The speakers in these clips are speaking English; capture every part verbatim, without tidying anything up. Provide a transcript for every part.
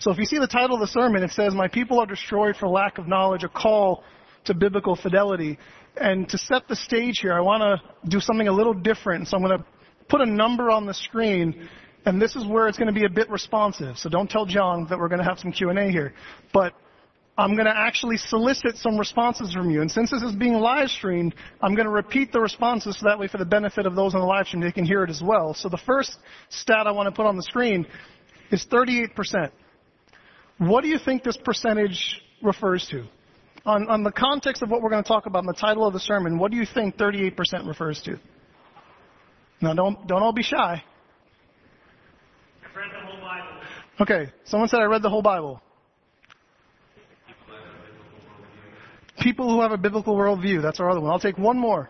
So if you see the title of the sermon, it says, "My people are destroyed for lack of knowledge, a call to biblical fidelity." And to set the stage here, I want to do something a little different. So I'm going to put a number on the screen, and this is where it's going to be a bit responsive. So don't tell John that we're going to have some Q and A here. But I'm going to actually solicit some responses from you. And since this is being live streamed, I'm going to repeat the responses so that way for the benefit of those on the live stream, they can hear it as well. So the first stat I want to put on the screen is thirty-eight percent. What do you think this percentage refers to? On, on the context of what we're going to talk about in the title of the sermon, what do you think thirty-eight percent refers to? Now, don't, don't all be shy. I've read the whole Bible. Okay, someone said I read the whole Bible. People who have a biblical worldview. That's our other one. I'll take one more.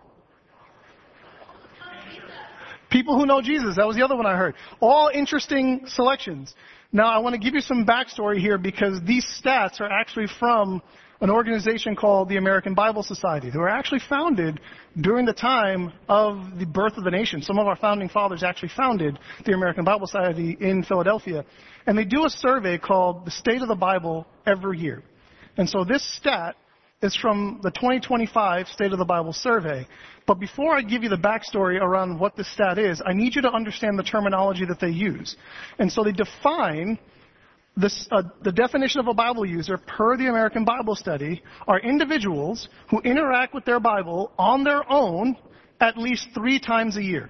People who know Jesus. That was the other one I heard. All interesting selections. Now, I want to give you some backstory here because these stats are actually from an organization called the American Bible Society. They were actually founded during the time of the birth of the nation. Some of our founding fathers actually founded the American Bible Society in Philadelphia. And they do a survey called the State of the Bible every year. And so this stat is from the twenty twenty-five State of the Bible survey. But before I give you the backstory around what this stat is, I need you to understand the terminology that they use. And so they define this, uh, the definition of a Bible user per the American Bible Study are individuals who interact with their Bible on their own at least three times a year.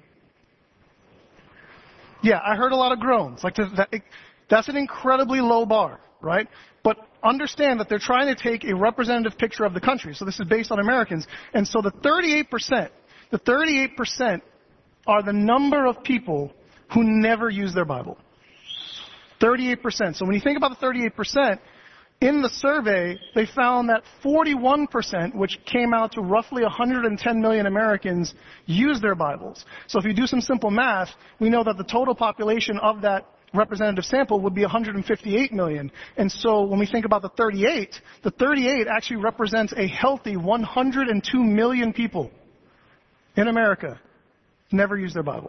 Yeah, I heard a lot of groans. Like that, that's an incredibly low bar, right? But understand that they're trying to take a representative picture of the country. So this is based on Americans. And so the thirty-eight percent, the thirty-eight percent are the number of people who never use their Bible. thirty-eight percent. So when you think about the thirty-eight percent, in the survey, they found that forty-one percent, which came out to roughly one hundred ten million Americans, use their Bibles. So if you do some simple math, we know that the total population of that representative sample would be one hundred fifty-eight million. And so when we think about the thirty-eight, the thirty-eight actually represents a healthy one hundred two million people in America never use their Bible.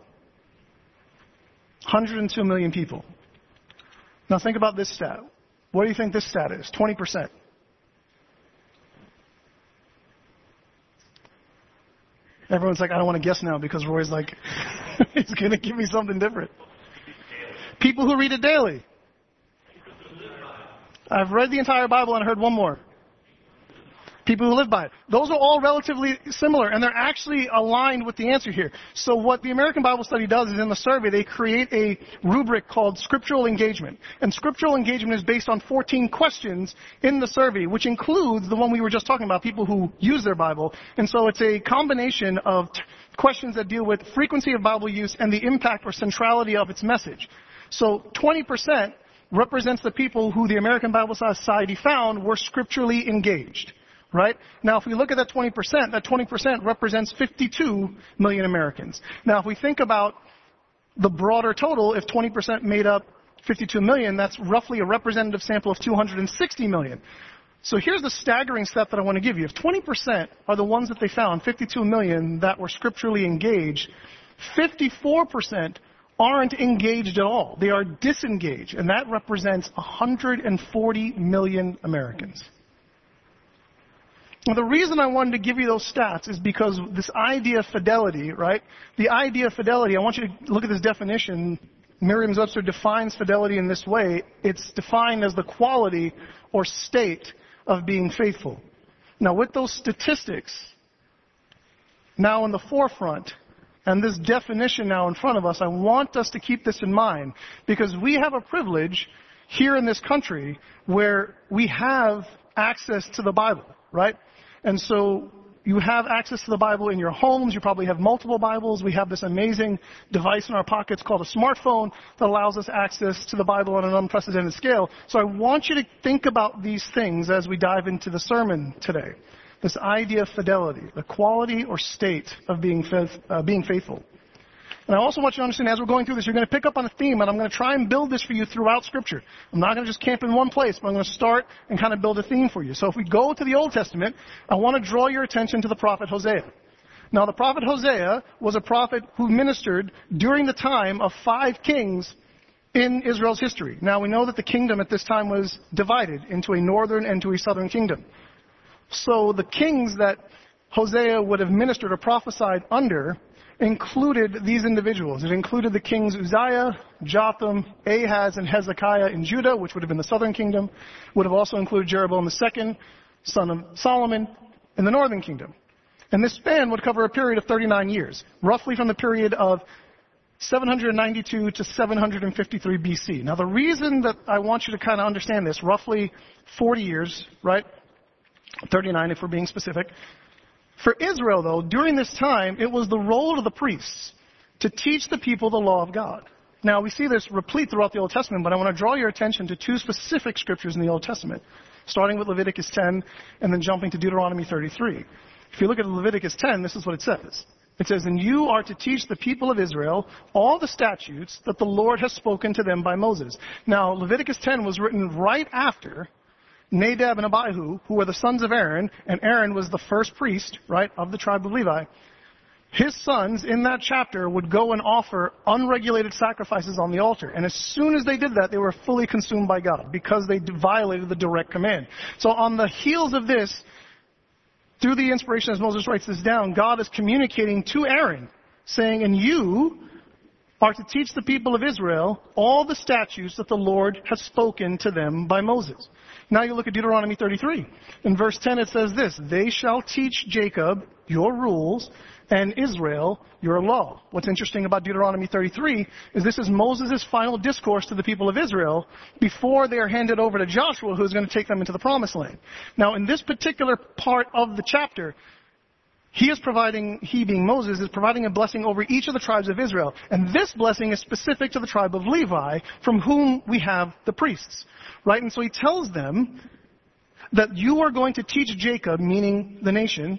one hundred two million people. Now think about this stat. What do you think this stat is? twenty percent. Everyone's like, I don't want to guess now because Roy's like, he's going to give me something different. People who read it daily. I've read the entire Bible and I heard one more. People who live by it. Those are all relatively similar, and they're actually aligned with the answer here. So what the American Bible Study does is in the survey, they create a rubric called scriptural engagement. And scriptural engagement is based on fourteen questions in the survey, which includes the one we were just talking about, people who use their Bible. And so it's a combination of t- questions that deal with frequency of Bible use and the impact or centrality of its message. So twenty percent represents the people who the American Bible Society found were scripturally engaged. Right? Now, if we look at that twenty percent, that twenty percent represents fifty-two million Americans. Now, if we think about the broader total, if twenty percent made up fifty-two million, that's roughly a representative sample of two hundred sixty million. So here's the staggering step that I want to give you. If twenty percent are the ones that they found, fifty-two million, that were scripturally engaged, fifty-four percent aren't engaged at all. They are disengaged, and that represents one hundred forty million Americans. Now, the reason I wanted to give you those stats is because this idea of fidelity, right? The idea of fidelity, I want you to look at this definition. Merriam-Webster defines fidelity in this way. It's defined as the quality or state of being faithful. Now, with those statistics now in the forefront, and this definition now in front of us, I want us to keep this in mind, because we have a privilege here in this country where we have access to the Bible, right? And so you have access to the Bible in your homes. You probably have multiple Bibles. We have this amazing device in our pockets called a smartphone that allows us access to the Bible on an unprecedented scale. So I want you to think about these things as we dive into the sermon today. This idea of fidelity, the quality or state of being, faith, uh, being faithful. And I also want you to understand, as we're going through this, you're going to pick up on a theme, and I'm going to try and build this for you throughout Scripture. I'm not going to just camp in one place, but I'm going to start and kind of build a theme for you. So if we go to the Old Testament, I want to draw your attention to the prophet Hosea. Now, the prophet Hosea was a prophet who ministered during the time of five kings in Israel's history. Now, we know that the kingdom at this time was divided into a northern and to a southern kingdom. So the kings that Hosea would have ministered or prophesied under included these individuals. It included the kings Uzziah, Jotham, Ahaz, and Hezekiah in Judah, which would have been the southern kingdom. Would have also included Jeroboam the second, son of Solomon, in the northern kingdom. And this span would cover a period of thirty-nine years, roughly from the period of seven hundred ninety-two to seven hundred fifty-three B C. Now, the reason that I want you to kind of understand this, roughly forty years, right? thirty-nine if we're being specific. For Israel, though, during this time, it was the role of the priests to teach the people the law of God. Now, we see this replete throughout the Old Testament, but I want to draw your attention to two specific scriptures in the Old Testament, starting with Leviticus ten and then jumping to Deuteronomy thirty-three. If you look at Leviticus ten, this is what it says. It says, "And you are to teach the people of Israel all the statutes that the Lord has spoken to them by Moses." Now, Leviticus ten was written right after Nadab and Abihu, who were the sons of Aaron, and Aaron was the first priest, right, of the tribe of Levi. His sons, in that chapter, would go and offer unregulated sacrifices on the altar. And as soon as they did that, they were fully consumed by God, because they violated the direct command. So on the heels of this, through the inspiration as Moses writes this down, God is communicating to Aaron, saying, "And you are to teach the people of Israel all the statutes that the Lord has spoken to them by Moses." Now you look at Deuteronomy thirty-three. In verse ten it says this, "They shall teach Jacob your rules and Israel your law." What's interesting about Deuteronomy thirty-three is this is Moses' final discourse to the people of Israel before they are handed over to Joshua, who is going to take them into the promised land. Now, in this particular part of the chapter, he is providing, he being Moses, is providing a blessing over each of the tribes of Israel. And this blessing is specific to the tribe of Levi, from whom we have the priests. Right? And so he tells them that you are going to teach Jacob, meaning the nation,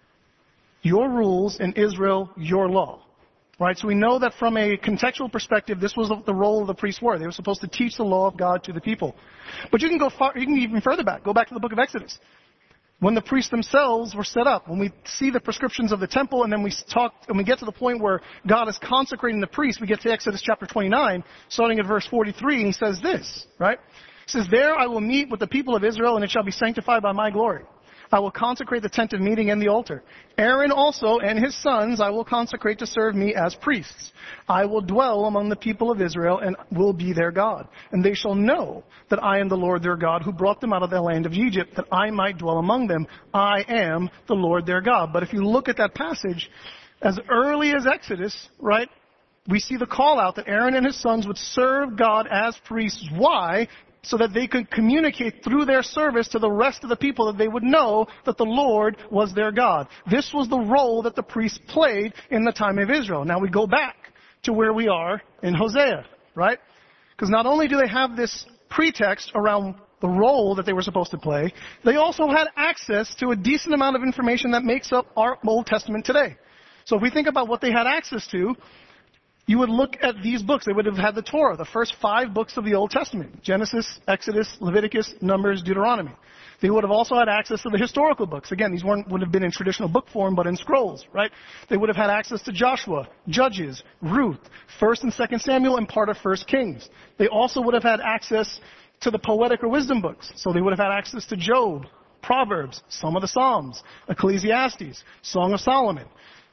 your rules, and Israel your law. Right? So we know that from a contextual perspective, this was the role of the priests were. They were supposed to teach the law of God to the people. But you can go far, you can even further back. Go back to the book of Exodus. When the priests themselves were set up, when we see the prescriptions of the temple, and then we talk, and we get to the point where God is consecrating the priests, we get to Exodus chapter twenty-nine, starting at verse forty-three, and he says this, right? He says, "There I will meet with the people of Israel, and it shall be sanctified by my glory. I will consecrate the tent of meeting and the altar. Aaron also and his sons I will consecrate to serve me as priests. I will dwell among the people of Israel and will be their God. And they shall know that I am the Lord their God, who brought them out of the land of Egypt, that I might dwell among them. I am the Lord their God." But if you look at that passage, as early as Exodus, right, we see the call out that Aaron and his sons would serve God as priests. Why? So that they could communicate through their service to the rest of the people, that they would know that the Lord was their God. This was the role that the priests played in the time of Israel. Now we go back to where we are in Hosea, right? Because not only do they have this pretext around the role that they were supposed to play, they also had access to a decent amount of information that makes up our Old Testament today. So if we think about what they had access to, you would look at these books. They would have had the Torah, the first five books of the Old Testament. Genesis, Exodus, Leviticus, Numbers, Deuteronomy. They would have also had access to the historical books. Again, these weren't, would have been in traditional book form, but in scrolls, right? They would have had access to Joshua, Judges, Ruth, First and Second Samuel, and part of First Kings. They also would have had access to the poetic or wisdom books. So they would have had access to Job, Proverbs, some of the Psalms, Ecclesiastes, Song of Solomon.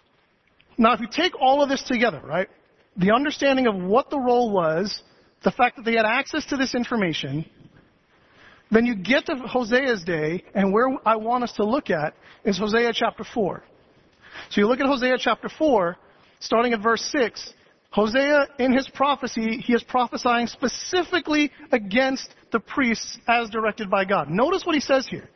Now, if you take all of this together, right? The understanding of what the role was, the fact that they had access to this information, then you get to Hosea's day, and where I want us to look at is Hosea chapter four. So you look at Hosea chapter four, starting at verse six. Hosea, in his prophecy, he is prophesying specifically against the priests as directed by God. Notice what he says here.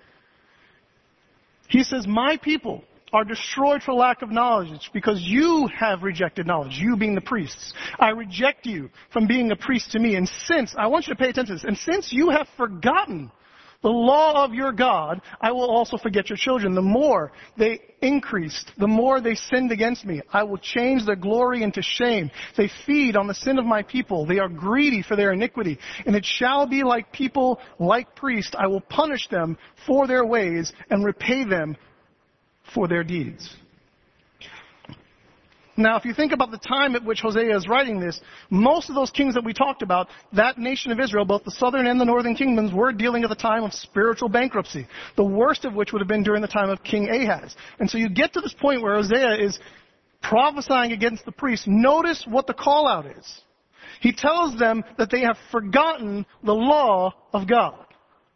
He says, "My people are destroyed for lack of knowledge, because you have rejected knowledge," you being the priests. "I reject you from being a priest to me. And since," I want you to pay attention to this, "and since you have forgotten the law of your God, I will also forget your children. The more they increased, the more they sinned against me. I will change their glory into shame. They feed on the sin of my people. They are greedy for their iniquity. And it shall be like people, like priests. I will punish them for their ways and repay them for their deeds." Now, if you think about the time at which Hosea is writing this, most of those kings that we talked about, that nation of Israel, both the southern and the northern kingdoms, were dealing at the time of spiritual bankruptcy, the worst of which would have been during the time of King Ahaz. And so you get to this point where Hosea is prophesying against the priests. Notice what the call out is. He tells them that they have forgotten the law of God.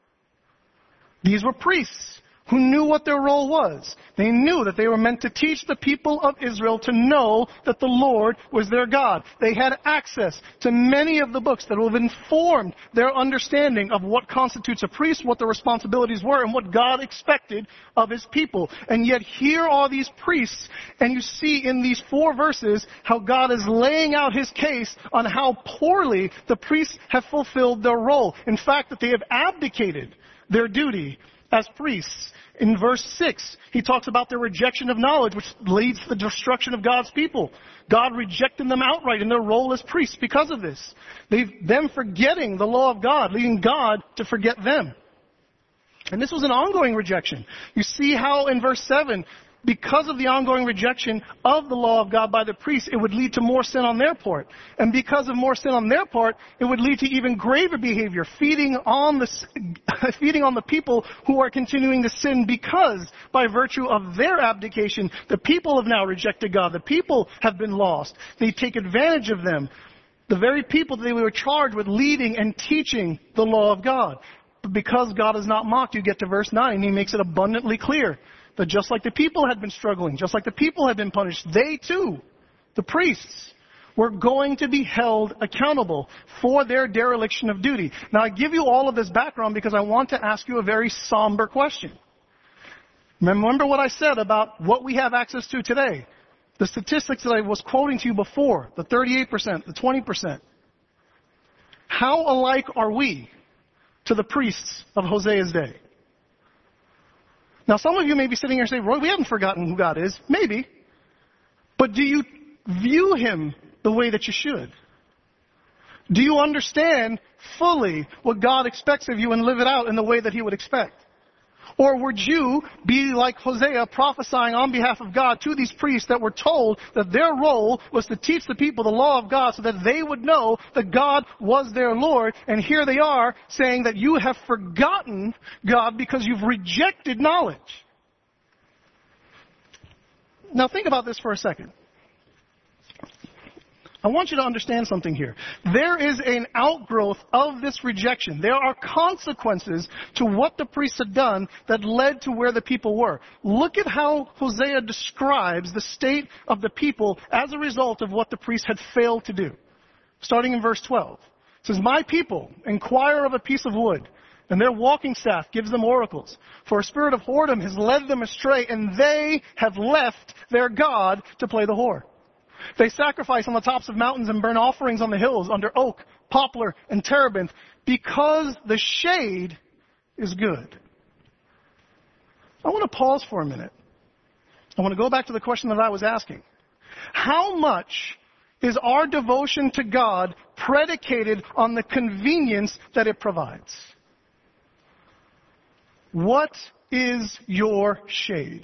These were priests who knew what their role was. They knew that they were meant to teach the people of Israel to know that the Lord was their God. They had access to many of the books that will have informed their understanding of what constitutes a priest, what their responsibilities were, and what God expected of His people. And yet here are these priests, and you see in these four verses how God is laying out His case on how poorly the priests have fulfilled their role. In fact, that they have abdicated their duty as priests. In verse six, he talks about their rejection of knowledge, which leads to the destruction of God's people. God rejected them outright in their role as priests because of this. They've, them forgetting the law of God, leading God to forget them. And this was an ongoing rejection. You see how in verse seven, because of the ongoing rejection of the law of God by the priests, it would lead to more sin on their part. And because of more sin on their part, it would lead to even graver behavior, feeding on the, feeding on the people who are continuing to sin, because by virtue of their abdication, the people have now rejected God. The people have been lost. They take advantage of them. The very people that they were charged with leading and teaching the law of God. But because God is not mocked, you get to verse nine, He makes it abundantly clear that just like the people had been struggling, just like the people had been punished, they too, the priests, were going to be held accountable for their dereliction of duty. Now, I give you all of this background because I want to ask you a very somber question. Remember what I said about what we have access to today. The statistics that I was quoting to you before, the thirty-eight percent, the twenty percent. How alike are we to the priests of Hosea's day? Now, some of you may be sitting here saying, Roy, we haven't forgotten who God is. Maybe. But do you view Him the way that you should? Do you understand fully what God expects of you and live it out in the way that He would expect? Or would you be like Hosea, prophesying on behalf of God to these priests that were told that their role was to teach the people the law of God so that they would know that God was their Lord, and here they are saying that you have forgotten God because you've rejected knowledge. Now think about this for a second. I want you to understand something here. There is an outgrowth of this rejection. There are consequences to what the priests had done that led to where the people were. Look at how Hosea describes the state of the people as a result of what the priests had failed to do. Starting in verse twelve. It says, "My people inquire of a piece of wood, and their walking staff gives them oracles. For a spirit of whoredom has led them astray, and they have left their God to play the whore. They sacrifice on the tops of mountains and burn offerings on the hills under oak, poplar, and terebinth, because the shade is good." I want to pause for a minute. I want to go back to the question that I was asking. How much is our devotion to God predicated on the convenience that it provides? What is your shade?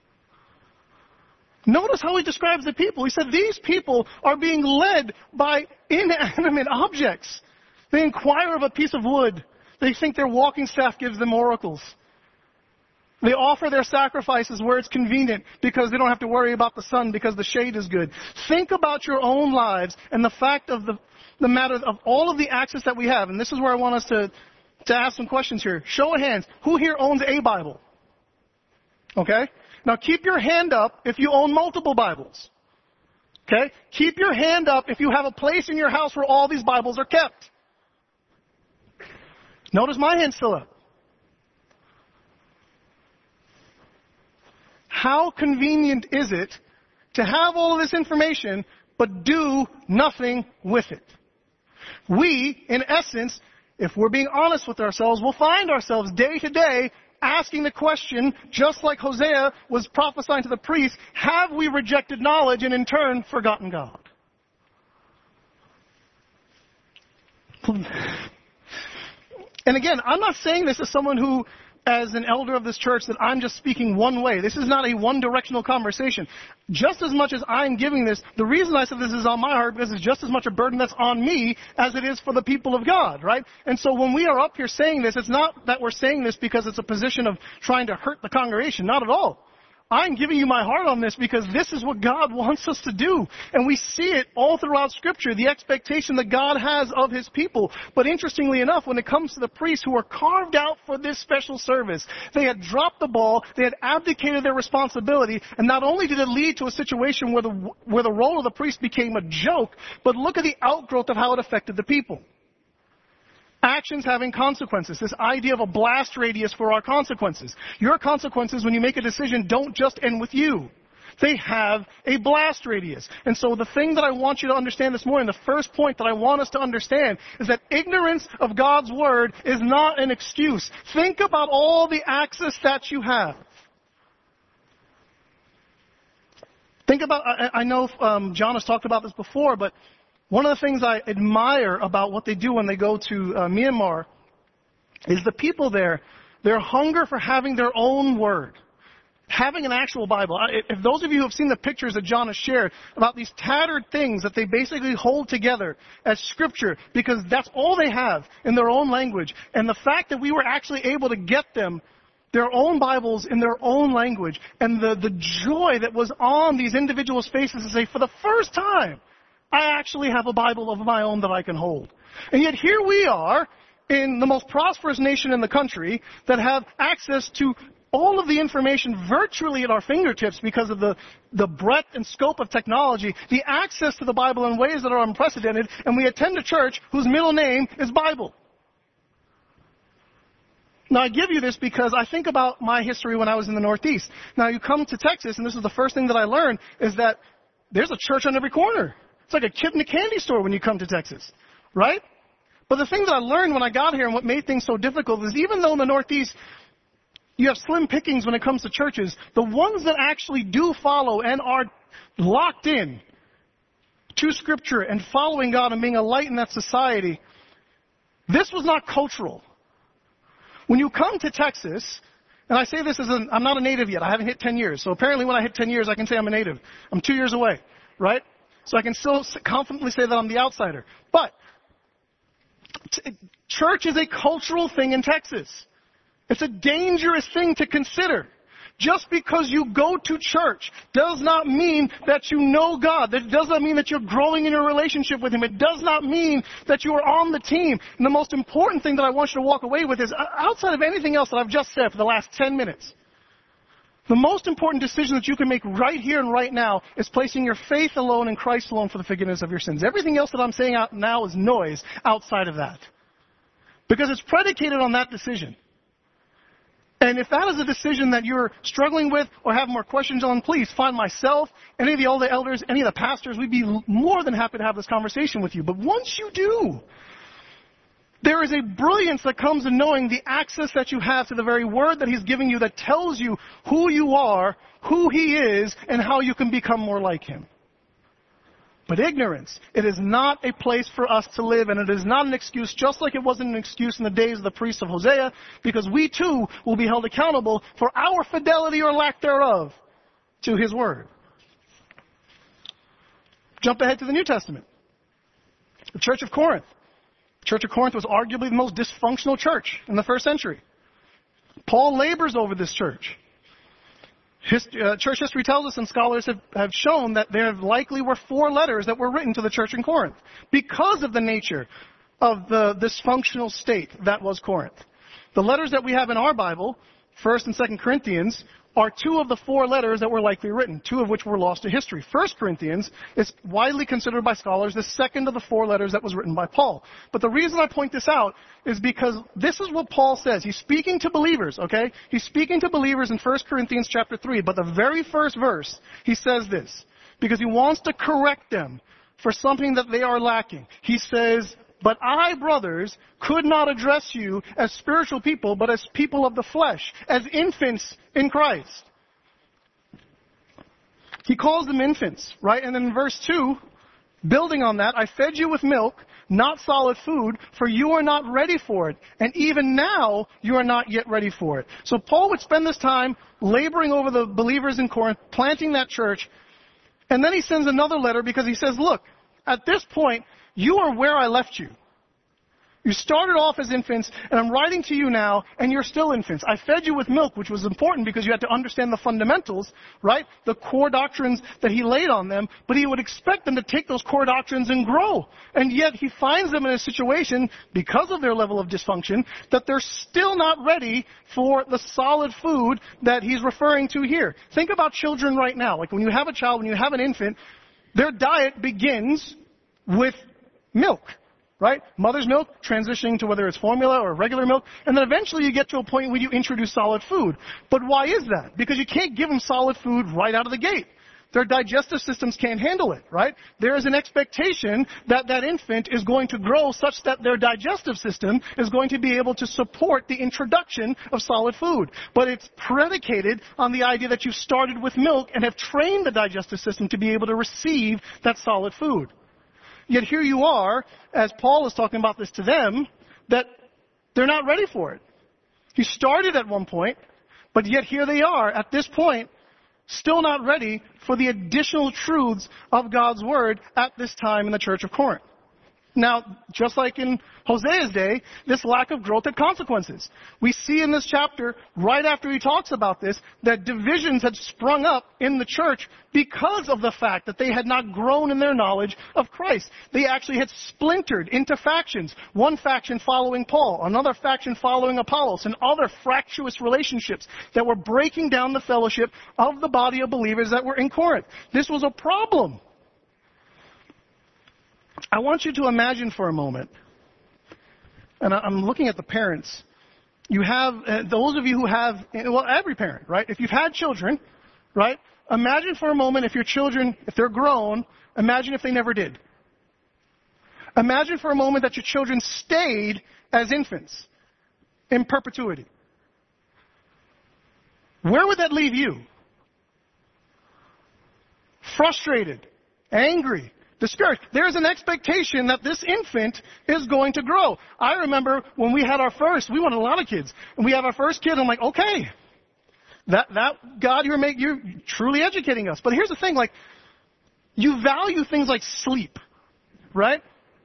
Notice how he describes the people. He said these people are being led by inanimate objects. They inquire of a piece of wood. They think their walking staff gives them oracles. They offer their sacrifices where it's convenient because they don't have to worry about the sun because the shade is good. Think about your own lives and the fact of the, the matter of all of the access that we have. And this is where I want us to, to ask some questions here. Show of hands. Who here owns a Bible? Okay? Now keep your hand up if you own multiple Bibles. Okay? Keep your hand up if you have a place in your house where all these Bibles are kept. Notice my hand's still up. How convenient is it to have all of this information but do nothing with it? We, in essence, if we're being honest with ourselves, will find ourselves day to day asking the question, just like Hosea was prophesying to the priests, have we rejected knowledge and in turn forgotten God? And again, I'm not saying this as someone who as an elder of this church that I'm just speaking one way. This is not a one-directional conversation. Just as much as I'm giving this, the reason I said this is on my heart, because it's just as much a burden that's on me as it is for the people of God, right? And so when we are up here saying this, it's not that we're saying this because it's a position of trying to hurt the congregation. Not at all. I'm giving you my heart on this because this is what God wants us to do. And we see it all throughout Scripture, the expectation that God has of His people. But interestingly enough, when it comes to the priests who were carved out for this special service, they had dropped the ball, they had abdicated their responsibility, and not only did it lead to a situation where the, where the role of the priest became a joke, but look at the outgrowth of how it affected the people. Actions having consequences. This idea of a blast radius for our consequences. Your consequences when you make a decision don't just end with you. They have a blast radius. And so the thing that I want you to understand this morning, the first point that I want us to understand is that ignorance of God's Word is not an excuse. Think about all the access that you have. Think about, I, I know um, John has talked about this before, but one of the things I admire about what they do when they go to uh, Myanmar is the people there, their hunger for having their own word, having an actual Bible. If those of you who have seen the pictures that John has shared about these tattered things that they basically hold together as Scripture, because that's all they have in their own language, and the fact that we were actually able to get them their own Bibles in their own language, and the, the joy that was on these individuals' faces to say, for the first time, I actually have a Bible of my own that I can hold. And yet here we are in the most prosperous nation in the country that have access to all of the information virtually at our fingertips because of the, the breadth and scope of technology, the access to the Bible in ways that are unprecedented, and we attend a church whose middle name is Bible. Now, I give you this because I think about my history when I was in the Northeast. Now, you come to Texas, and this is the first thing that I learned, is that there's a church on every corner. It's like a kid in a candy store when you come to Texas, right? But the thing that I learned when I got here and what made things so difficult is even though in the Northeast you have slim pickings when it comes to churches, the ones that actually do follow and are locked in to Scripture and following God and being a light in that society, this was not cultural. When you come to Texas, and I say this as an, I'm not a native yet. I haven't hit ten years. So apparently when I hit ten years, I can say I'm a native. I'm two years away, right? So I can still confidently say that I'm the outsider. But t- church is a cultural thing in Texas. It's a dangerous thing to consider. Just because you go to church does not mean that you know God. That does not mean that you're growing in your relationship with Him. It does not mean that you are on the team. And the most important thing that I want you to walk away with is, outside of anything else that I've just said for the last ten minutes, the most important decision that you can make right here and right now is placing your faith alone in Christ alone for the forgiveness of your sins. Everything else that I'm saying out now is noise outside of that. Because it's predicated on that decision. And if that is a decision that you're struggling with or have more questions on, please find myself, any of the older elders, any of the pastors. We'd be more than happy to have this conversation with you. But once you do, there is a brilliance that comes in knowing the access that you have to the very word that He's giving you that tells you who you are, who He is, and how you can become more like Him. But ignorance, it is not a place for us to live, and it is not an excuse, just like it wasn't an excuse in the days of the priests of Hosea, because we too will be held accountable for our fidelity or lack thereof to His word. Jump ahead to the New Testament. The Church of Corinth. The Church of Corinth was arguably the most dysfunctional church in the first century. Paul labors over this church. Hist- uh, church history tells us, and scholars have, have shown, that there likely were four letters that were written to the church in Corinth because of the nature of the dysfunctional state that was Corinth. The letters that we have in our Bible, First and Second Corinthians, are two of the four letters that were likely written, two of which were lost to history. First Corinthians is widely considered by scholars the second of the four letters that was written by Paul. But the reason I point this out is because this is what Paul says. He's speaking to believers, okay? He's speaking to believers in First Corinthians chapter three, but the very first verse, he says this, because he wants to correct them for something that they are lacking. He says, "But I, brothers, could not address you as spiritual people, but as people of the flesh, as infants in Christ." He calls them infants, right? And then in verse two, building on that, "I fed you with milk, not solid food, for you are not ready for it. And even now, you are not yet ready for it. So Paul would spend this time laboring over the believers in Corinth, planting that church. And then he sends another letter because he says, look, at this point, you are where I left you. You started off as infants, and I'm writing to you now, and you're still infants. I fed you with milk, which was important because you had to understand the fundamentals, right? The core doctrines that he laid on them, but he would expect them to take those core doctrines and grow. And yet he finds them in a situation, because of their level of dysfunction, that they're still not ready for the solid food that he's referring to here. Think about children right now. Like when you have a child, when you have an infant, their diet begins with milk. Right? Mother's milk, transitioning to whether it's formula or regular milk, and then eventually you get to a point where you introduce solid food. But why is that? Because you can't give them solid food right out of the gate. Their digestive systems can't handle it, right? There is an expectation that that infant is going to grow such that their digestive system is going to be able to support the introduction of solid food. But it's predicated on the idea that you started with milk and have trained the digestive system to be able to receive that solid food. Yet here you are, as Paul is talking about this to them, that they're not ready for it. He started at one point, but yet here they are at this point, still not ready for the additional truths of God's Word at this time in the church of Corinth. Now, just like in Hosea's day, this lack of growth had consequences. We see in this chapter, right after he talks about this, that divisions had sprung up in the church because of the fact that they had not grown in their knowledge of Christ. They actually had splintered into factions. One faction following Paul, another faction following Apollos, and other fractious relationships that were breaking down the fellowship of the body of believers that were in Corinth. This was a problem. I want you to imagine for a moment, and I'm looking at the parents. You have, uh, those of you who have, well, every parent, right? If you've had children, right? Imagine for a moment if your children, if they're grown, imagine if they never did. Imagine for a moment that your children stayed as infants in perpetuity. Where would that leave you? Frustrated, angry, discouraged. There's an expectation that this infant is going to grow. I remember when we had our first, we wanted a lot of kids, and we had our first kid, and I'm like, okay, that, that, God, you're making, you're truly educating us. But here's the thing, like, you value things like sleep, right?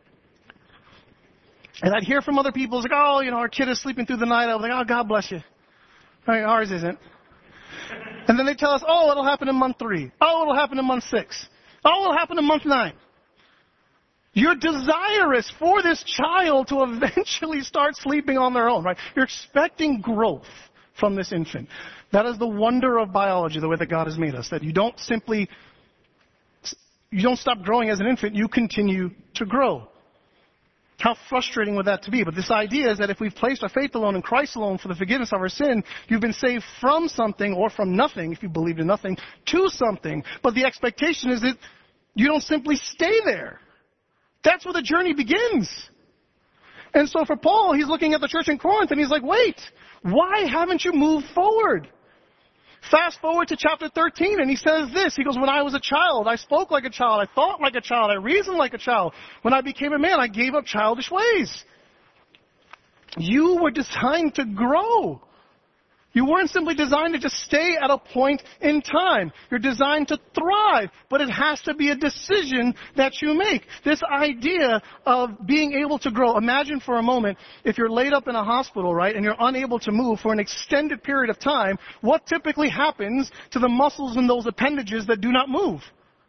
And I'd hear from other people, it's like, oh, you know, our kid is sleeping through the night. I was like, oh, God bless you. Right, ours isn't. And then they tell us, oh, it'll happen in month three. Oh, it'll happen in month six. Oh, it'll happen in month nine. You're desirous for this child to eventually start sleeping on their own, right? You're expecting growth from this infant. That is the wonder of biology, the way that God has made us, that you don't simply, you don't stop growing as an infant, you continue to grow. How frustrating would that to be? But this idea is that if we've placed our faith alone in Christ alone for the forgiveness of our sin, you've been saved from something or from nothing, if you believed in nothing, to something. But the expectation is that you don't simply stay there. That's where the journey begins. And so for Paul, he's looking at the church in Corinth and he's like, wait, why haven't you moved forward? Fast forward to chapter thirteen, and he says this. He goes, when I was a child, I spoke like a child. I thought like a child. I reasoned like a child. When I became a man, I gave up childish ways. You were designed to grow. You weren't simply designed to just stay at a point in time. You're designed to thrive, but it has to be a decision that you make. This idea of being able to grow. Imagine for a moment if you're laid up in a hospital, right, and you're unable to move for an extended period of time, what typically happens to the muscles in those appendages that do not move?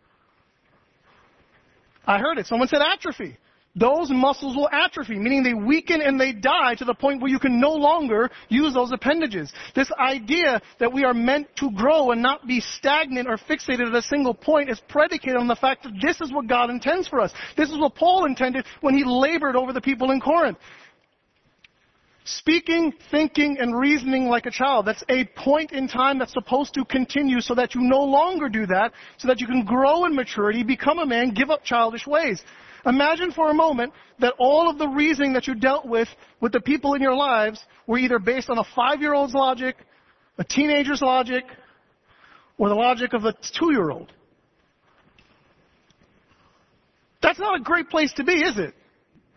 I heard it. Someone said atrophy. Those muscles will atrophy, meaning they weaken and they die to the point where you can no longer use those appendages. This idea that we are meant to grow and not be stagnant or fixated at a single point is predicated on the fact that this is what God intends for us. This is what Paul intended when he labored over the people in Corinth. Speaking, thinking, and reasoning like a child. That's a point in time that's supposed to continue so that you no longer do that, so that you can grow in maturity, become a man, give up childish ways. Imagine for a moment that all of the reasoning that you dealt with with the people in your lives were either based on a five-year-old's logic, a teenager's logic, or the logic of a two-year-old. That's not a great place to be, is it?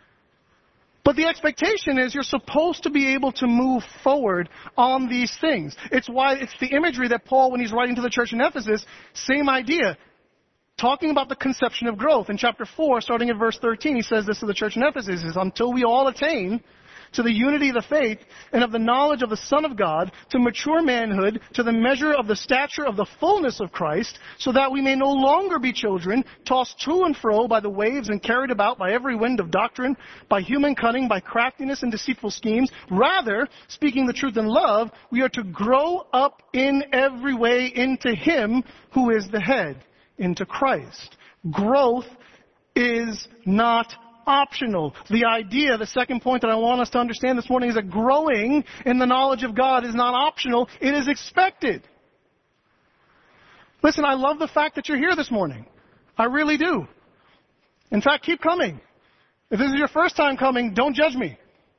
But the expectation is you're supposed to be able to move forward on these things. It's why it's the imagery that Paul, when he's writing to the church in Ephesus, same idea. Talking about the conception of growth. In chapter four, starting at verse thirteen, he says this to the church in Ephesus, is until we all attain to the unity of the faith and of the knowledge of the Son of God, to mature manhood, to the measure of the stature of the fullness of Christ, so that we may no longer be children, tossed to and fro by the waves and carried about by every wind of doctrine, by human cunning, by craftiness and deceitful schemes. Rather, speaking the truth in love, we are to grow up in every way into Him who is the head, into Christ. Growth is not optional. The idea, the second point that I want us to understand this morning is that growing in the knowledge of God is not optional. It is expected. Listen, I love the fact that you're here this morning. I really do. In fact, keep coming. If this is your first time coming, don't judge me.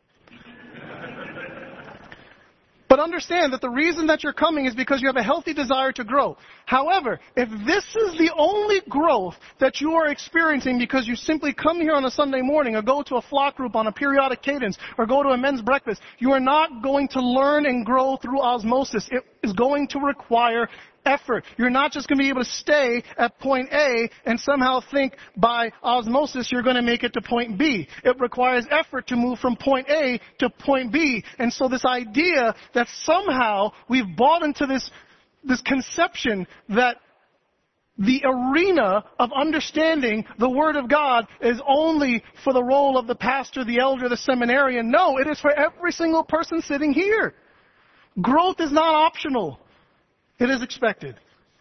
But understand that the reason that you're coming is because you have a healthy desire to grow. However, if this is the only growth that you are experiencing because you simply come here on a Sunday morning or go to a flock group on a periodic cadence or go to a men's breakfast, you are not going to learn and grow through osmosis. It is going to require effort. You're not just going to be able to stay at point A and somehow think by osmosis you're going to make it to point B. It requires effort to move from point A to point B. And so this idea that somehow we've bought into this, this conception that the arena of understanding the Word of God is only for the role of the pastor, the elder, the seminarian. No, it is for every single person sitting here. Growth is not optional. It is expected.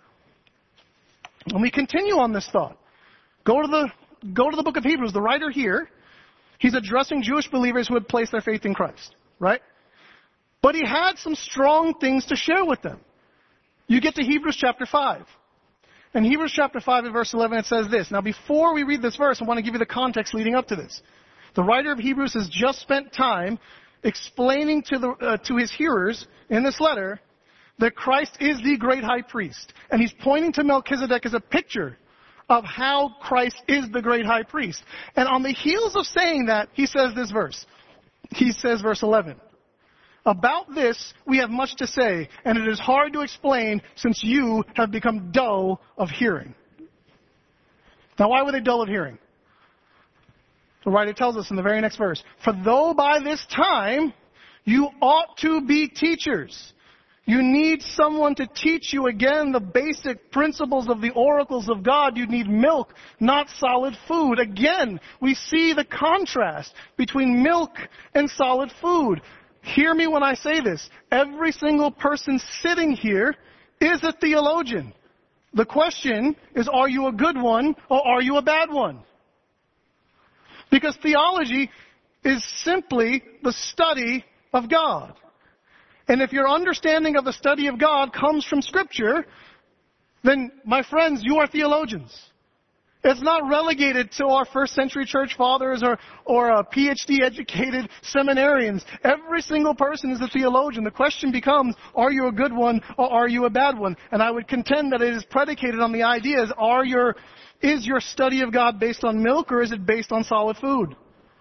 And we continue on this thought. Go to the, go to the book of Hebrews. The writer here, he's addressing Jewish believers who had placed their faith in Christ, right? But he had some strong things to share with them. You get to Hebrews chapter five. In Hebrews chapter five and verse eleven, it says this. Now, before we read this verse, I want to give you the context leading up to this. The writer of Hebrews has just spent time explaining to the uh, to his hearers in this letter that Christ is the great high priest. And he's pointing to Melchizedek as a picture of how Christ is the great high priest. And on the heels of saying that, he says this verse. He says, verse eleven, about this we have much to say, and it is hard to explain since you have become dull of hearing. Now, why were they dull of hearing? The writer tells us in the very next verse, for though by this time you ought to be teachers, you need someone to teach you again the basic principles of the oracles of God. You need milk, not solid food. Again, we see the contrast between milk and solid food. Hear me when I say this. Every single person sitting here is a theologian. The question is, are you a good one or are you a bad one? Because theology is simply the study of God. And if your understanding of the study of God comes from Scripture, then, my friends, you are theologians. It's not relegated to our first century church fathers or, or uh, P H D educated seminarians. Every single person is a theologian. The question becomes, are you a good one or are you a bad one? And I would contend that it is predicated on the ideas, are your, is your study of God based on milk or is it based on solid food?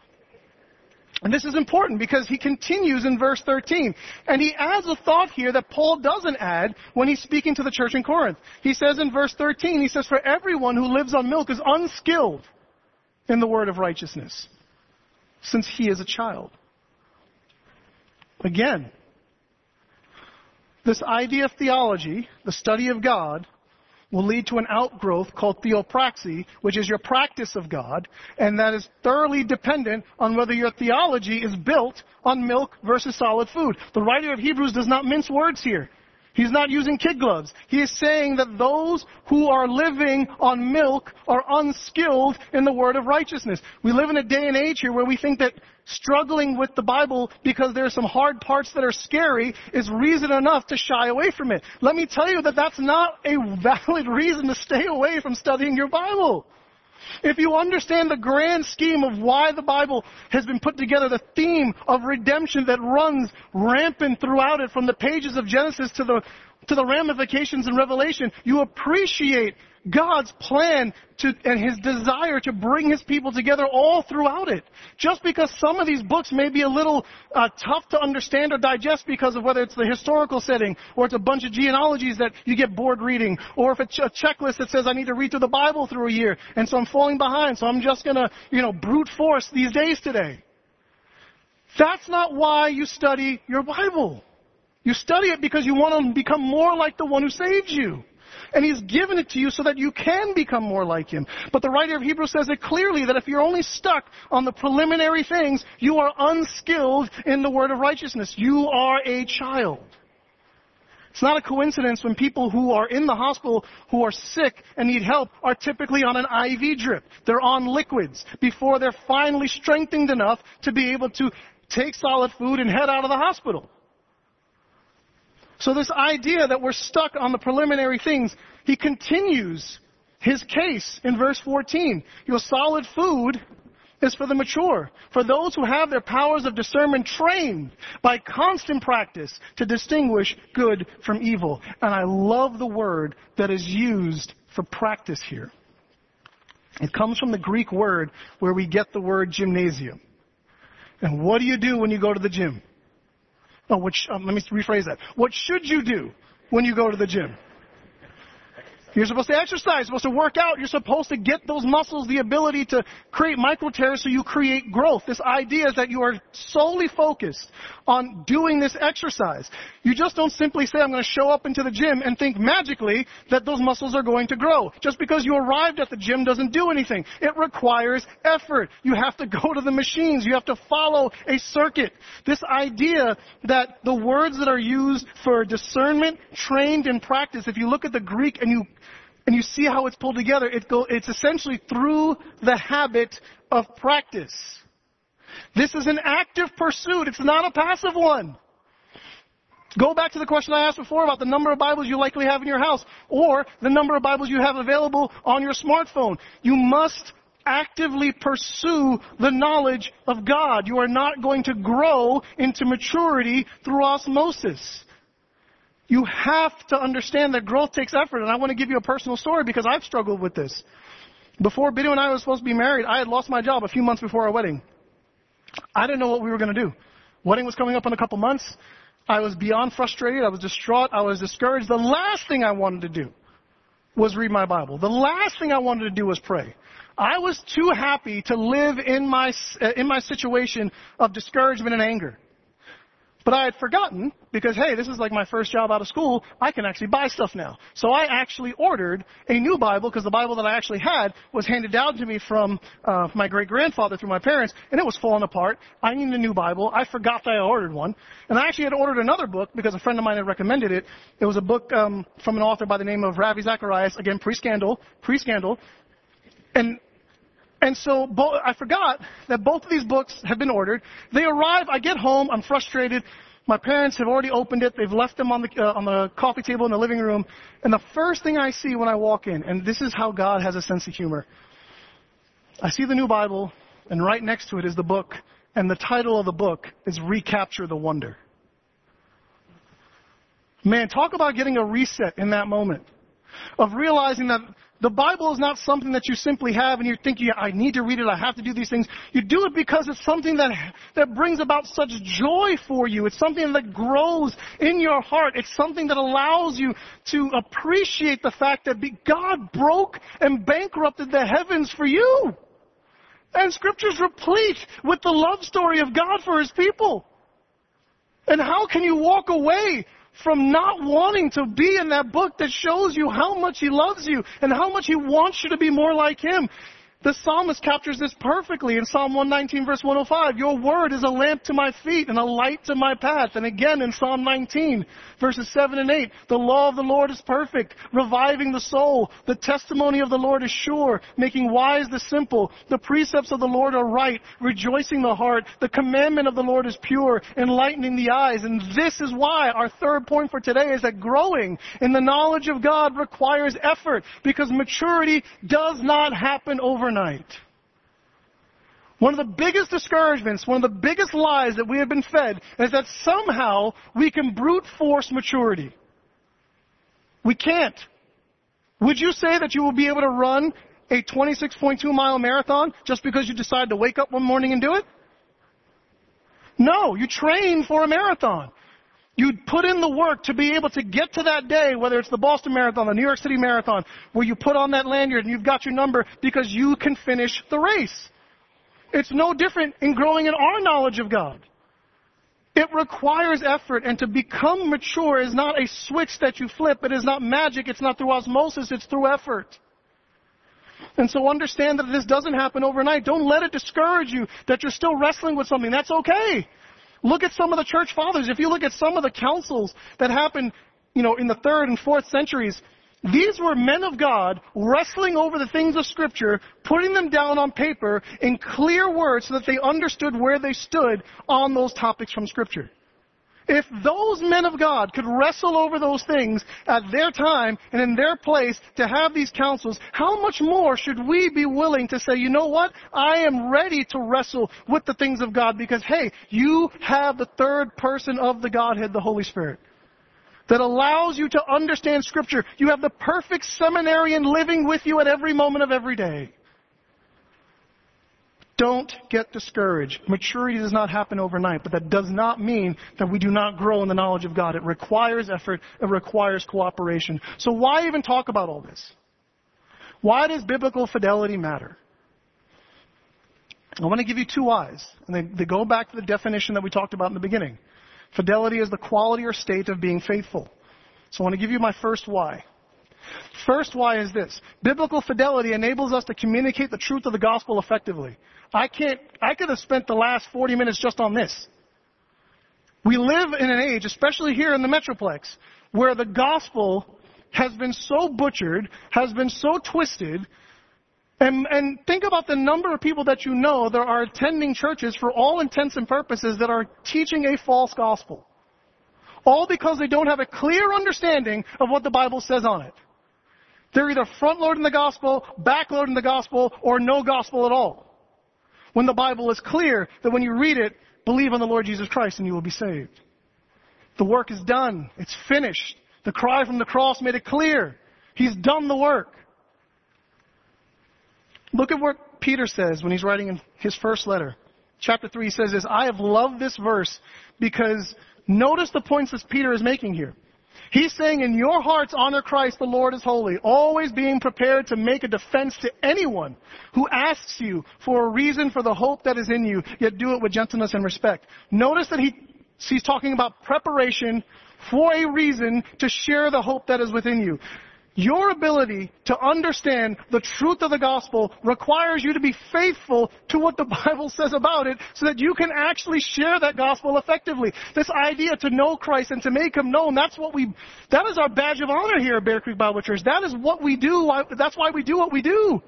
And this is important because he continues in verse thirteen. And he adds a thought here that Paul doesn't add when he's speaking to the church in Corinth. He says in verse thirteen, he says, for everyone who lives on milk is unskilled in the word of righteousness, since he is a child. Again, this idea of theology, the study of God, will lead to an outgrowth called theopraxy, which is your practice of God, and that is thoroughly dependent on whether your theology is built on milk versus solid food. The writer of Hebrews does not mince words here. He's not using kid gloves. He is saying that those who are living on milk are unskilled in the word of righteousness. We live in a day and age here where we think that struggling with the Bible because there are some hard parts that are scary is reason enough to shy away from it. Let me tell you that that's not a valid reason to stay away from studying your Bible. If you understand the grand scheme of why the Bible has been put together, the theme of redemption that runs rampant throughout it from the pages of Genesis to the to the ramifications in Revelation, you appreciate God's plan to, and His desire to bring His people together all throughout it. Just because some of these books may be a little uh, tough to understand or digest because of whether it's the historical setting or it's a bunch of genealogies that you get bored reading, or if it's a checklist that says I need to read through the Bible through a year and so I'm falling behind, so I'm just going to, you know, brute force these days today. That's not why you study your Bible. You study it because you want to become more like the one who saved you. And He's given it to you so that you can become more like Him. But the writer of Hebrews says it clearly that if you're only stuck on the preliminary things, you are unskilled in the word of righteousness. You are a child. It's not a coincidence when people who are in the hospital, who are sick and need help, are typically on an I V drip. They're on liquids before they're finally strengthened enough to be able to take solid food and head out of the hospital. So this idea that we're stuck on the preliminary things, he continues his case in verse fourteen. Your solid food is for the mature, for those who have their powers of discernment trained by constant practice to distinguish good from evil. And I love the word that is used for practice here. It comes from the Greek word where we get the word gymnasium. And what do you do when you go to the gym? Oh, which, um, let me rephrase that. What should you do when you go to the gym? You're supposed to exercise, you're supposed to work out, you're supposed to get those muscles the ability to create micro tears so you create growth. This idea is that you are solely focused on doing this exercise. You just don't simply say, I'm going to show up into the gym and think magically that those muscles are going to grow. Just because you arrived at the gym doesn't do anything. It requires effort. You have to go to the machines. You have to follow a circuit. This idea that the words that are used for discernment, trained in practice, if you look at the Greek and you And you see how it's pulled together. It go, it's essentially through the habit of practice. This is an active pursuit. It's not a passive one. Go back to the question I asked before about the number of Bibles you likely have in your house, or the number of Bibles you have available on your smartphone. You must actively pursue the knowledge of God. You are not going to grow into maturity through osmosis. You have to understand that growth takes effort. And I want to give you a personal story because I've struggled with this. Before Biddu and I were supposed to be married, I had lost my job a few months before our wedding. I didn't know what we were going to do. Wedding was coming up in a couple months. I was beyond frustrated. I was distraught. I was discouraged. The last thing I wanted to do was read my Bible. The last thing I wanted to do was pray. I was too happy to live in my, in my situation of discouragement and anger. But I had forgotten, because, hey, this is like my first job out of school, I can actually buy stuff now. So I actually ordered a new Bible, because the Bible that I actually had was handed down to me from uh, my great-grandfather through my parents, and it was falling apart. I needed a new Bible. I forgot that I ordered one. And I actually had ordered another book, because a friend of mine had recommended it. It was a book um, from an author by the name of Ravi Zacharias, again, pre-scandal, pre-scandal. And And so bo- I forgot that both of these books have been ordered. They arrive. I get home. I'm frustrated. My parents have already opened it. They've left them on the uh, on the coffee table in the living room. And the first thing I see when I walk in, and this is how God has a sense of humor, I see the new Bible, and right next to it is the book. And the title of the book is Recapture the Wonder. Man, talk about getting a reset in that moment. Of realizing that the Bible is not something that you simply have and you're thinking, I need to read it, I have to do these things. You do it because it's something that that brings about such joy for you. It's something that grows in your heart. It's something that allows you to appreciate the fact that God broke and bankrupted the heavens for you. And Scripture's replete with the love story of God for His people. And how can you walk away from not wanting to be in that book that shows you how much He loves you and how much He wants you to be more like Him? The psalmist captures this perfectly in Psalm one nineteen, verse one oh five. Your word is a lamp to my feet and a light to my path. And again in Psalm nineteen, verses seven and eight. The law of the Lord is perfect, reviving the soul. The testimony of the Lord is sure, making wise the simple. The precepts of the Lord are right, rejoicing the heart. The commandment of the Lord is pure, enlightening the eyes. And this is why our third point for today is that growing in the knowledge of God requires effort, because maturity does not happen overnight. Night. One of the biggest discouragements, one of the biggest lies that we have been fed is that somehow we can brute force maturity. We can't. Would you say that you will be able to run a twenty-six point two mile marathon just because you decide to wake up one morning and do it? No, you train for a marathon. You put in the work to be able to get to that day, whether it's the Boston Marathon, the New York City Marathon, where you put on that lanyard and you've got your number because you can finish the race. It's no different in growing in our knowledge of God. It requires effort, and to become mature is not a switch that you flip. It is not magic. It's not through osmosis. It's through effort. And so understand that this doesn't happen overnight. Don't let it discourage you that you're still wrestling with something. That's okay. Look at some of the church fathers. If you look at some of the councils that happened, you know, in the third and fourth centuries, these were men of God wrestling over the things of Scripture, putting them down on paper in clear words so that they understood where they stood on those topics from Scripture. If those men of God could wrestle over those things at their time and in their place to have these councils, how much more should we be willing to say, you know what? I am ready to wrestle with the things of God because, hey, you have the third person of the Godhead, the Holy Spirit, that allows you to understand Scripture. You have the perfect seminarian living with you at every moment of every day. Don't get discouraged. Maturity does not happen overnight, but that does not mean that we do not grow in the knowledge of God. It requires effort. It requires cooperation. So why even talk about all this? Why does biblical fidelity matter? I want to give you two whys, and they, they go back to the definition that we talked about in the beginning. Fidelity is the quality or state of being faithful. So I want to give you my first why. First why is this. Biblical fidelity enables us to communicate the truth of the gospel effectively. I can't, I could have spent the last forty minutes just on this. We live in an age, especially here in the Metroplex, where the gospel has been so butchered, has been so twisted, and, and think about the number of people that you know that are attending churches for all intents and purposes that are teaching a false gospel. All because they don't have a clear understanding of what the Bible says on it. They're either front-loading the gospel, back-loading the gospel, or no gospel at all. When the Bible is clear that when you read it, believe on the Lord Jesus Christ and you will be saved. The work is done. It's finished. The cry from the cross made it clear. He's done the work. Look at what Peter says when he's writing in his first letter. Chapter three, he says this, I have loved this verse because notice the points that Peter is making here. He's saying, in your hearts honor Christ, the Lord is holy, always being prepared to make a defense to anyone who asks you for a reason for the hope that is in you, yet do it with gentleness and respect. Notice that he, he's talking about preparation for a reason to share the hope that is within you. Your ability to understand the truth of the gospel requires you to be faithful to what the Bible says about it so that you can actually share that gospel effectively. This idea to know Christ and to make Him known, that's what we, that is our badge of honor here at Bear Creek Bible Church. That is what we do. That's why we do what we do.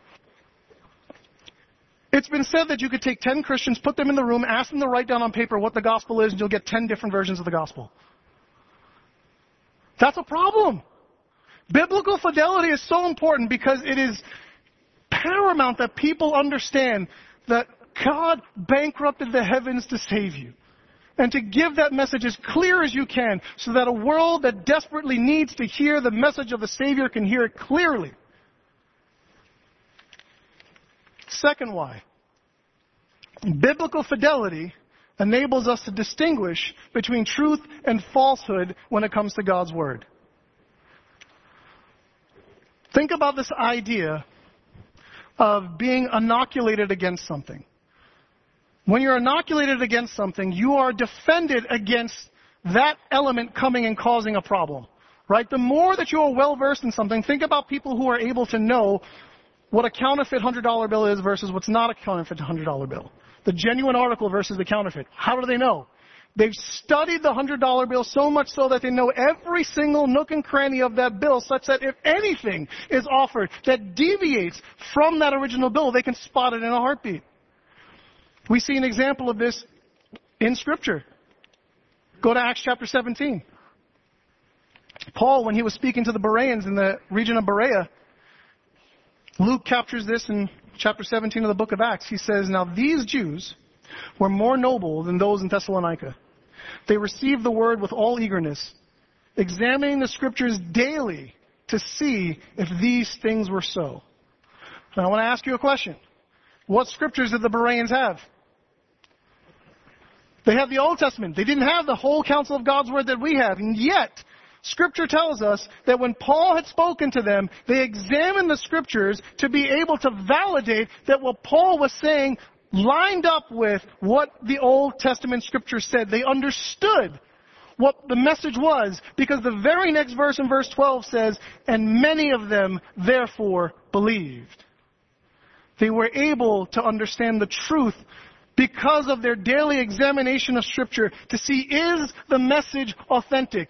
It's been said that you could take ten Christians, put them in the room, ask them to write down on paper what the gospel is, and you'll get ten different versions of the gospel. That's a problem. Biblical fidelity is so important because it is paramount that people understand that God bankrupted the heavens to save you. And to give that message as clear as you can so that a world that desperately needs to hear the message of the Savior can hear it clearly. Second why. Biblical fidelity enables us to distinguish between truth and falsehood when it comes to God's Word. Think about this idea of being inoculated against something. When you're inoculated against something, you are defended against that element coming and causing a problem. Right? The more that you are well-versed in something, think about people who are able to know what a counterfeit one hundred dollar bill is versus what's not a counterfeit one hundred dollar bill. The genuine article versus the counterfeit. How do they know? They've studied the one hundred dollar bill so much so that they know every single nook and cranny of that bill, such that if anything is offered that deviates from that original bill, they can spot it in a heartbeat. We see an example of this in Scripture. Go to Acts chapter seventeen. Paul, when he was speaking to the Bereans in the region of Berea, Luke captures this in chapter seventeen of the book of Acts. He says, now these Jews were more noble than those in Thessalonica. They received the word with all eagerness examining the Scriptures daily to see if these things were so. Now I want to ask you a question. What Scriptures did the Bereans have? They have the Old Testament. They didn't have the whole counsel of God's Word that we have. And yet, Scripture tells us that when Paul had spoken to them, they examined the Scriptures to be able to validate that what Paul was saying lined up with what the Old Testament Scripture said. They understood what the message was, because the very next verse in verse twelve says, and many of them therefore believed. They were able to understand the truth because of their daily examination of Scripture to see, is the message authentic?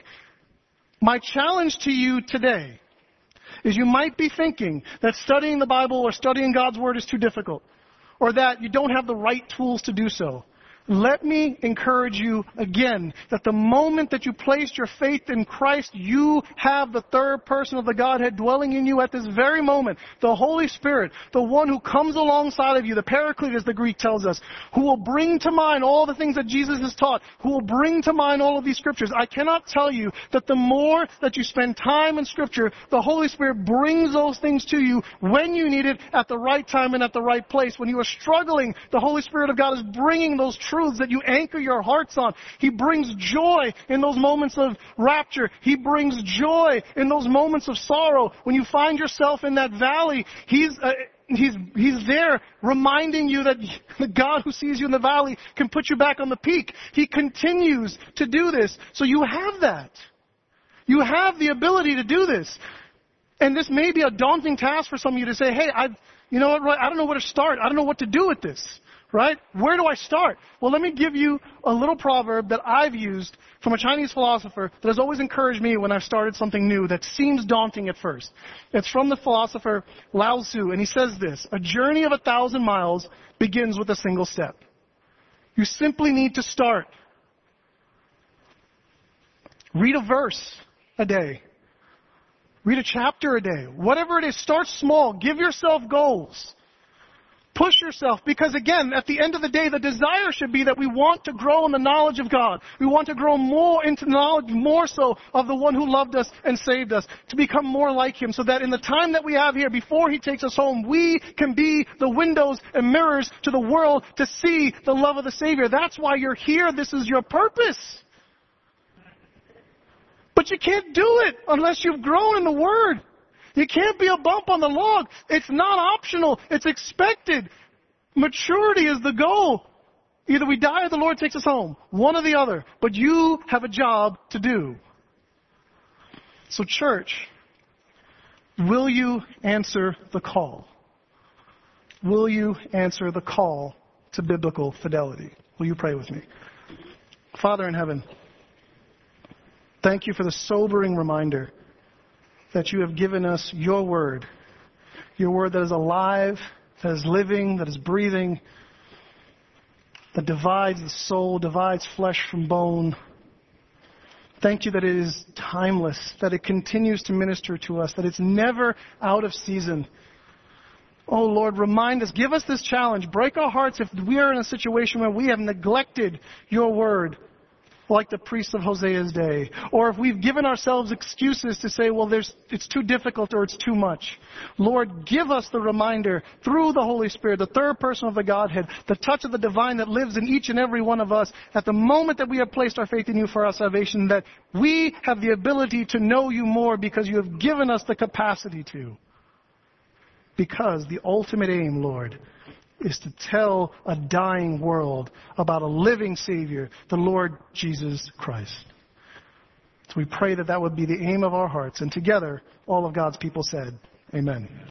My challenge to you today is you might be thinking that studying the Bible or studying God's Word is too difficult, or that you don't have the right tools to do so. Let me encourage you again that the moment that you placed your faith in Christ, you have the third person of the Godhead dwelling in you at this very moment. The Holy Spirit, the one who comes alongside of you, the Paraclete as the Greek tells us, who will bring to mind all the things that Jesus has taught, who will bring to mind all of these Scriptures. I cannot tell you that the more that you spend time in Scripture, the Holy Spirit brings those things to you when you need it, at the right time and at the right place. When you are struggling, the Holy Spirit of God is bringing those truths that you anchor your hearts on. He brings joy in those moments of rapture. He brings joy in those moments of sorrow. When you find yourself in that valley, He's uh, He's He's there reminding you that the God who sees you in the valley can put you back on the peak. He continues to do this. So you have that. You have the ability to do this. And this may be a daunting task for some of you to say, hey, I, you know what, Roy, I don't know where to start. I don't know what to do with this. Right? Where do I start? Well, let me give you a little proverb that I've used from a Chinese philosopher that has always encouraged me when I've started something new that seems daunting at first. It's from the philosopher Lao Tzu, and he says this: a journey of a thousand miles begins with a single step. You simply need to start. Read a verse a day. Read a chapter a day. Whatever it is, start small. Give yourself goals. Push yourself, because again, at the end of the day, the desire should be that we want to grow in the knowledge of God. We want to grow more into knowledge, more so of the one who loved us and saved us, to become more like Him, so that in the time that we have here, before He takes us home, we can be the windows and mirrors to the world to see the love of the Savior. That's why you're here. This is your purpose. But you can't do it unless you've grown in the Word. You can't be a bump on the log. It's not optional. It's expected. Maturity is the goal. Either we die or the Lord takes us home. One or the other. But you have a job to do. So church, will you answer the call? Will you answer the call to biblical fidelity? Will you pray with me? Father in heaven, thank you for the sobering reminder that you have given us your word, your word that is alive, that is living, that is breathing, that divides the soul, divides flesh from bone. Thank you that it is timeless, that it continues to minister to us, that it's never out of season. Oh Lord, remind us, give us this challenge. Break our hearts if we are in a situation where we have neglected your word, like the priests of Hosea's day. Or if we've given ourselves excuses to say, well, there's, it's too difficult or it's too much. Lord, give us the reminder through the Holy Spirit, the third person of the Godhead, the touch of the divine that lives in each and every one of us at the moment that we have placed our faith in you for our salvation, that we have the ability to know you more because you have given us the capacity to. Because the ultimate aim, Lord, is to tell a dying world about a living Savior, the Lord Jesus Christ. So we pray that that would be the aim of our hearts. And together, all of God's people said, amen.